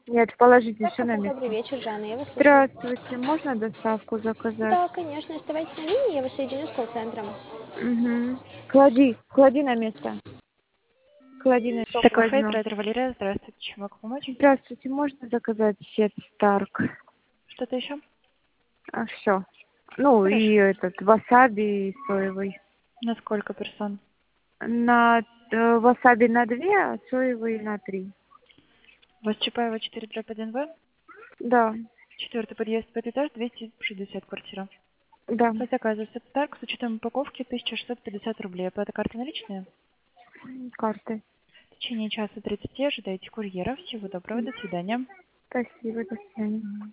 Нет, положите все на Добрый место. вечер, Жанна, я вас слушаю. Здравствуйте, можно доставку заказать? Да, конечно, оставайтесь на линии, я вас соединю с колл-центром. Угу. Клади на место. Клади на место, Кафе, возьмем. трейдер Валерия, здравствуйте, чем могу помочь? Здравствуйте, можно заказать сет Старк? Что-то еще? Все. Ну, и Хорошо. этот, васаби соевый. На сколько персон? Васаби на 2, а соевый на 3. У вас Чапаева 4/1В, Да, четвертый подъезд, пятый этаж, 260 квартира. да. По заказу сет Старк с учетом упаковки 1650 рублей. Оплата карты наличная? Карты. В течение часа 30 ожидайте курьера. Всего доброго, до свидания. Спасибо, до свидания.